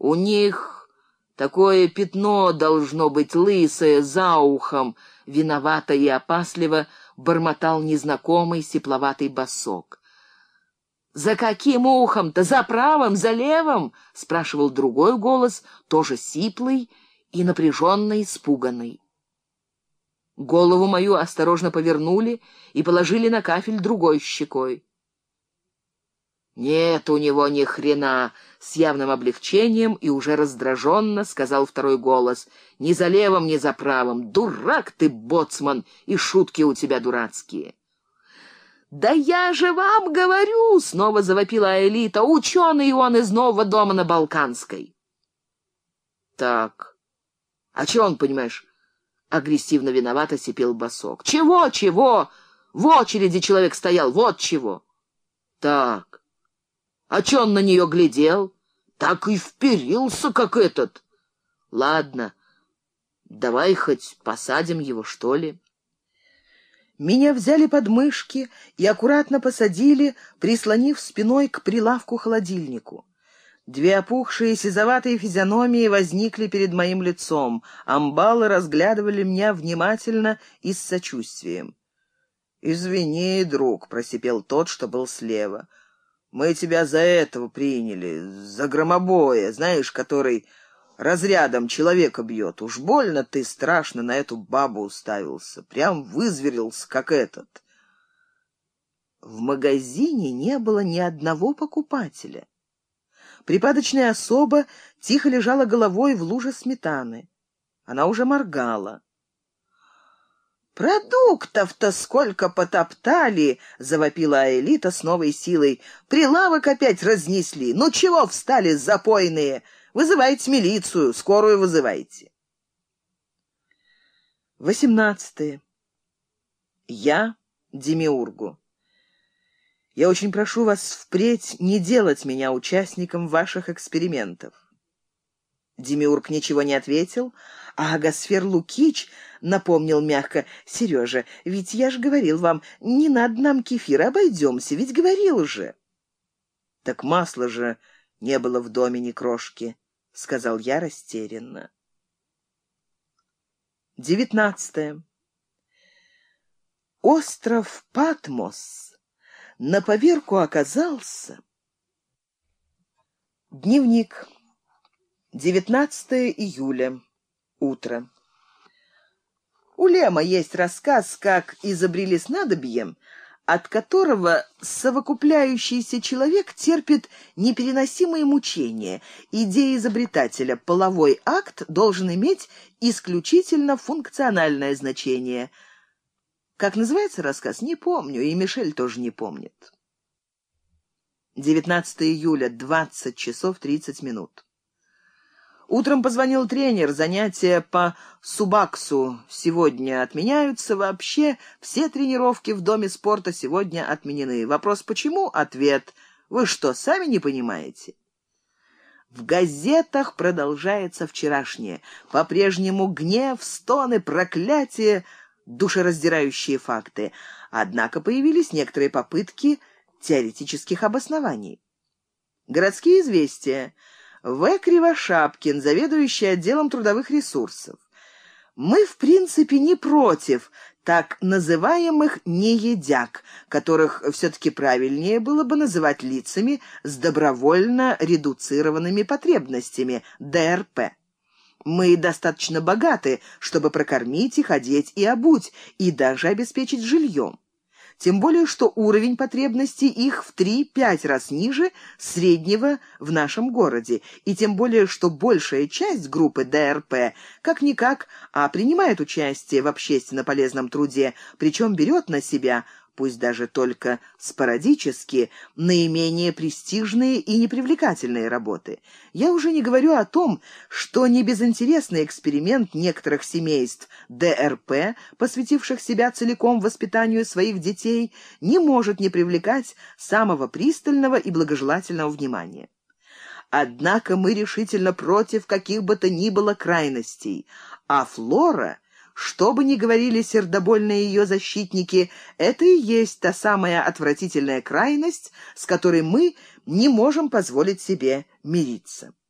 У них такое пятно должно быть лысое за ухом, виновато и опасливо бормотал незнакомый сипловатый басок. «За каким ухом-то? За правым, за левым?» — спрашивал другой голос, тоже сиплый и напряженно испуганный. Голову мою осторожно повернули и положили на кафель другой щекой. «Нет у него ни хрена!» — с явным облегчением и уже раздраженно сказал второй голос. «Ни за левым, ни за правым! Дурак ты, боцман, и шутки у тебя дурацкие!» «Да я же вам говорю!» — снова завопила Аэлита. «Ученый он из нового дома на Балканской!» «Так, а чего он, понимаешь?» — агрессивно виновато сипел басок. «Чего, чего? В очереди человек стоял, вот чего!» «Так, а чё он на нее глядел? Так и вперился, как этот!» «Ладно, давай хоть посадим его, что ли?» Меня взяли под мышки и аккуратно посадили, прислонив спиной к прилавку-холодильнику. Две опухшие сизоватые физиономии возникли перед моим лицом. Амбалы разглядывали меня внимательно и с сочувствием. «Извини, друг», — просипел тот, что был слева. «Мы тебя за этого приняли, за громобоя, знаешь, который разрядом человека бьет. Уж больно ты страшно на эту бабу уставился. Прям вызверился, как этот». В магазине не было ни одного покупателя. Припадочная особа тихо лежала головой в луже сметаны. Она уже моргала. «Продуктов-то сколько потоптали!» — завопила Аэлита с новой силой. «Прилавок опять разнесли. Ну чего встали, запойные? Вызывайте милицию, скорую вызывайте». 18. Я Демиургу. Я очень прошу вас впредь не делать меня участником ваших экспериментов. Демиург ничего не ответил, а Агасфер Лукич напомнил мягко: «Сережа, ведь я же говорил вам, не надо нам кефира, обойдемся, ведь говорил же». «Так масла же не было в доме ни крошки», — сказал я растерянно. 19. Остров Патмос на поверку оказался... Дневник. 19 июля. Утро. У Лема есть рассказ, как изобрели снадобье, от которого совокупляющийся человек терпит непереносимые мучения. Идея изобретателя: половой акт должен иметь исключительно функциональное значение. Как называется рассказ, не помню, и Мишель тоже не помнит. 19 июля, 20 часов 30 минут. Утром позвонил тренер. Занятия по субаксу сегодня отменяются. Вообще все тренировки в доме спорта сегодня отменены. Вопрос почему? Ответ: вы что, сами не понимаете? В газетах продолжается вчерашнее. По-прежнему гнев, стоны, проклятия, душераздирающие факты. Однако появились некоторые попытки теоретических обоснований. Городские известия. В. Кривошапкин, заведующий отделом трудовых ресурсов. Мы, в принципе, не против так называемых неедяк, которых все-таки правильнее было бы называть лицами с добровольно редуцированными потребностями, ДРП. Мы достаточно богаты, чтобы прокормить их, одеть и обуть, и даже обеспечить жильем. Тем более, что уровень потребностей их в 3-5 раз ниже среднего в нашем городе, и тем более, что большая часть группы ДРП как-никак, принимает участие в общественно полезном труде, причем берет на себя, пусть даже только спорадически, наименее престижные и непривлекательные работы. Я уже не говорю о том, что небезынтересный эксперимент некоторых семейств ДРП, посвятивших себя целиком воспитанию своих детей, не может не привлекать самого пристального и благожелательного внимания. Однако мы решительно против каких бы то ни было крайностей, а Флора, что бы ни говорили сердобольные ее защитники, это и есть та самая отвратительная крайность, с которой мы не можем позволить себе мириться.